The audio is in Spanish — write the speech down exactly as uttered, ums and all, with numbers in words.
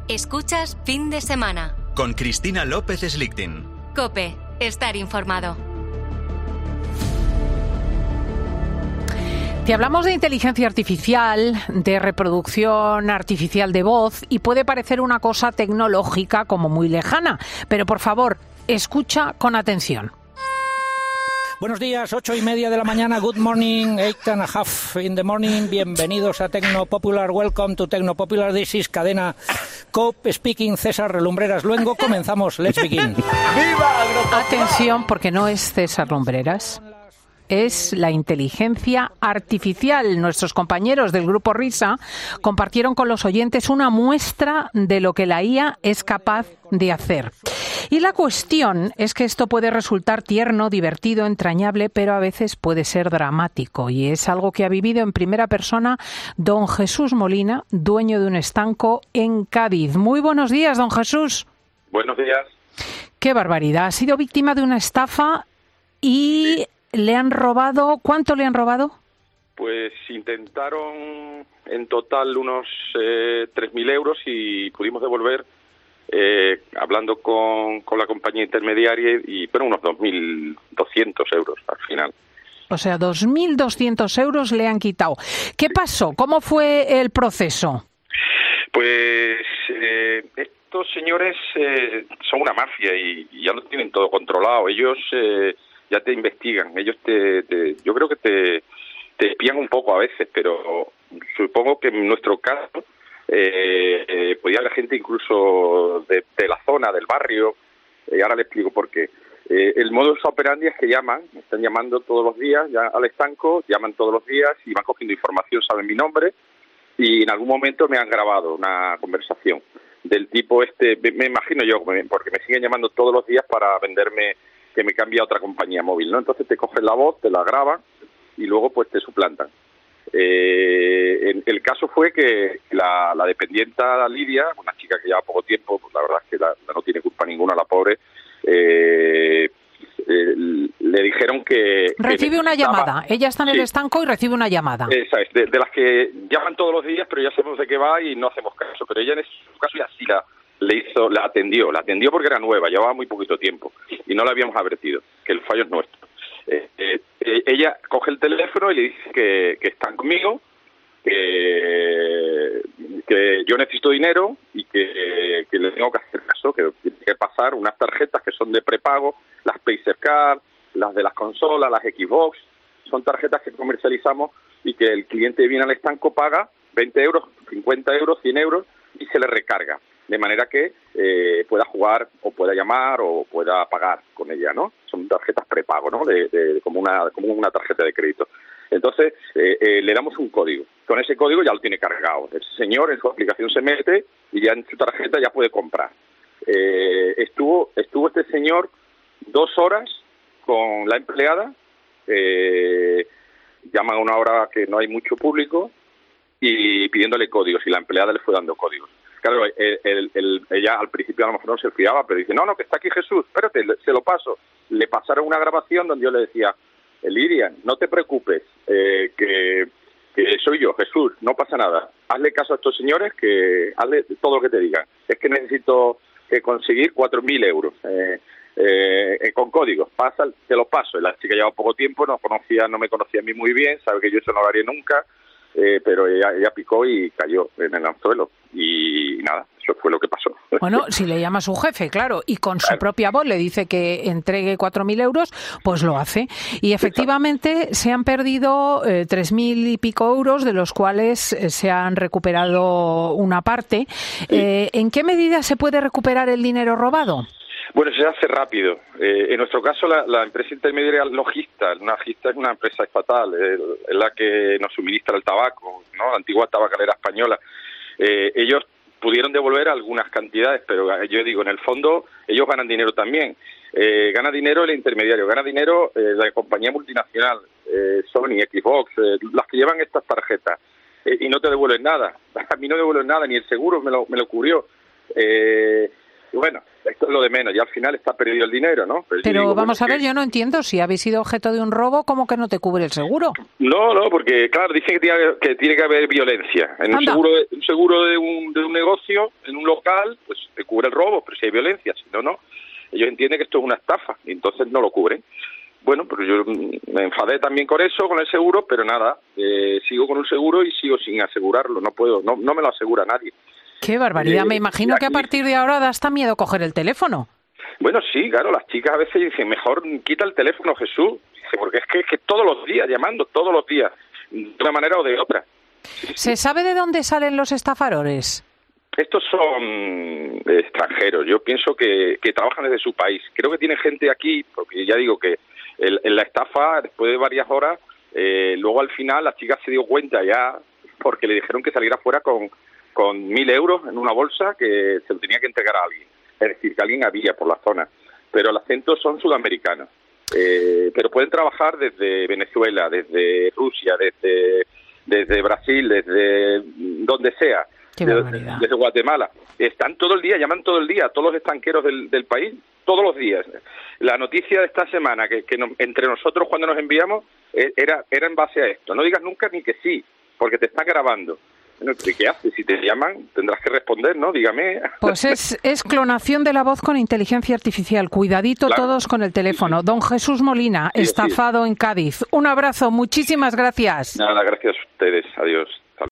Escuchas Fin de Semana. Con Cristina López Slichting. COPE. Estar informado. Te hablamos de inteligencia artificial, de reproducción artificial de voz, y puede parecer una cosa tecnológica como muy lejana, pero por favor, escucha con atención. Buenos días, ocho y media de la mañana, good morning, eight and a half in the morning, bienvenidos a Tecno Popular, welcome to Tecno Popular, this is Cadena Cope speaking, César Relumbreras Luengo, comenzamos, let's begin. ¡Viva! Atención, porque no es César Lumbreras. Es la inteligencia artificial. Nuestros compañeros del Grupo Risa compartieron con los oyentes una muestra de lo que la I A es capaz de hacer. Y la cuestión es que esto puede resultar tierno, divertido, entrañable, pero a veces puede ser dramático. Y es algo que ha vivido en primera persona don Jesús Molina, dueño de un estanco en Cádiz. Muy buenos días, don Jesús. Buenos días. Qué barbaridad. Ha sido víctima de una estafa y... Sí. ¿Le han robado? ¿Cuánto le han robado? Pues intentaron en total unos eh, tres mil euros y pudimos devolver, eh, hablando con, con la compañía intermediaria, y fueron unos dos mil doscientos euros al final. O sea, dos mil doscientos euros le han quitado. ¿Qué pasó? ¿Cómo fue el proceso? Pues eh, estos señores eh, son una mafia y, y ya lo tienen todo controlado. Ellos... Eh, ya te investigan, ellos te, te yo creo que te, te espían un poco a veces, pero supongo que en nuestro caso eh, eh, podía haber gente incluso de, de la zona, del barrio, y eh, ahora le explico por qué. Eh, el modus operandi es que llaman, están llamando todos los días ya al estanco, llaman todos los días y van cogiendo información, saben mi nombre, y en algún momento me han grabado una conversación del tipo este, me, me imagino yo, porque me siguen llamando todos los días para venderme que me cambie a otra compañía móvil, ¿no? Entonces te cogen la voz, te la graban y luego pues te suplantan. Eh, el, el caso fue que la, la dependienta Lidia, una chica que lleva poco tiempo, pues la verdad es que la, la no tiene culpa ninguna, la pobre, eh, eh, le dijeron que... Recibe que una llamada, ella está en el sí. estanco y recibe una llamada. Esa es, de, de las que llaman todos los días, pero ya sabemos de qué va y no hacemos caso, pero ella en su caso ya sí la... le hizo, la atendió, la atendió porque era nueva, llevaba muy poquito tiempo y no la habíamos advertido, que el fallo es nuestro. Eh, eh, ella coge el teléfono y le dice que, que están conmigo, que, que yo necesito dinero y que, que le tengo que hacer caso, que tiene que pasar unas tarjetas que son de prepago, las Pacercard, las de las consolas, las Xbox, son tarjetas que comercializamos y que el cliente viene al estanco, paga veinte euros, cincuenta euros, cien euros y se le recarga. De manera que eh, pueda jugar o pueda llamar o pueda pagar con ella, ¿no? Son tarjetas prepago, ¿no? De, de, como una como una tarjeta de crédito. Entonces, eh, eh, le damos un código. Con ese código ya lo tiene cargado. El señor en su aplicación se mete y ya en su tarjeta ya puede comprar. Eh, estuvo estuvo este señor dos horas con la empleada, eh, llaman a una hora que no hay mucho público y pidiéndole códigos y la empleada le fue dando códigos. Claro, el, el, el, ella al principio a lo mejor no se fiaba, pero dice, no, no, que está aquí Jesús, espérate, se lo paso. Le pasaron una grabación donde yo le decía, Lidia, no te preocupes, eh, que, que soy yo, Jesús, no pasa nada. Hazle caso a estos señores, que hazle todo lo que te digan. Es que necesito eh, conseguir cuatro mil euros eh, eh, con códigos. Pasa, te lo paso. La chica lleva poco tiempo, no conocía, no me conocía a mí muy bien, sabe que yo eso no lo haría nunca. Eh, pero ella, ella picó y cayó en el anzuelo y nada, eso fue lo que pasó. Bueno, si le llama a su jefe, claro, y con claro. su propia voz le dice que entregue cuatro mil euros, pues lo hace. Y efectivamente se han perdido eh, tres mil y pico euros, de los cuales eh, se han recuperado una parte. Sí. Eh, ¿En qué medida se puede recuperar el dinero robado? Bueno, se hace rápido. Eh, en nuestro caso, la, la empresa intermediaria Logista, Logista es una empresa estatal, es, es la que nos suministra el tabaco, ¿no? La antigua tabacalera española. Eh, ellos pudieron devolver algunas cantidades, pero yo digo, en el fondo, ellos ganan dinero también. Eh, gana dinero el intermediario, gana dinero eh, la compañía multinacional, eh, Sony, Xbox, eh, las que llevan estas tarjetas, eh, y no te devuelven nada. A mí no devuelven nada, ni el seguro me lo, me lo cubrió. Eh, Y bueno, esto es lo de menos, y al final está perdido el dinero, ¿no? Pero, Pero digo, vamos bueno, a ver, que... yo no entiendo, si habéis sido objeto de un robo, ¿cómo que no te cubre el seguro? No, no, porque claro, dicen que tiene que, tiene que haber violencia. En un seguro, de, un seguro de un, de un negocio, en un local, pues te cubre el robo, pero si hay violencia, si no, no. Ellos entienden que esto es una estafa, y entonces no lo cubren. Bueno, pero yo me enfadé también con eso, con el seguro, pero nada, eh, sigo con un seguro y sigo sin asegurarlo, no puedo, no, no me lo asegura nadie. ¡Qué barbaridad! Eh, Me imagino que a partir de ahora da hasta miedo coger el teléfono. Bueno, sí, claro, las chicas a veces dicen, mejor quita el teléfono, Jesús, porque es que, es que todos los días, llamando, todos los días, de una manera o de otra. ¿Se sabe de dónde salen los estafadores? Estos son extranjeros, yo pienso que, que trabajan desde su país. Creo que tiene gente aquí, porque ya digo que el, en la estafa, después de varias horas, eh, luego al final la chica se dio cuenta ya, porque le dijeron que saliera fuera con... con mil euros en una bolsa que se lo tenía que entregar a alguien. Es decir, que alguien había por la zona. Pero el acento son sudamericanos. Eh, pero pueden trabajar desde Venezuela, desde Rusia, desde, desde Brasil, desde donde sea. Desde, desde Guatemala. Están todo el día, llaman todo el día a todos los estanqueros del, del país, todos los días. La noticia de esta semana, que, que nos, entre nosotros cuando nos enviamos, era, era en base a esto. No digas nunca ni que sí, porque te están grabando. Bueno, ¿qué haces? Si te llaman, tendrás que responder, ¿no? Dígame. Pues es, es clonación de la voz con inteligencia artificial. Cuidadito claro. Todos con el teléfono. Don Jesús Molina, sí, estafado sí. En Cádiz. Un abrazo, muchísimas gracias. Nada, gracias a ustedes. Adiós.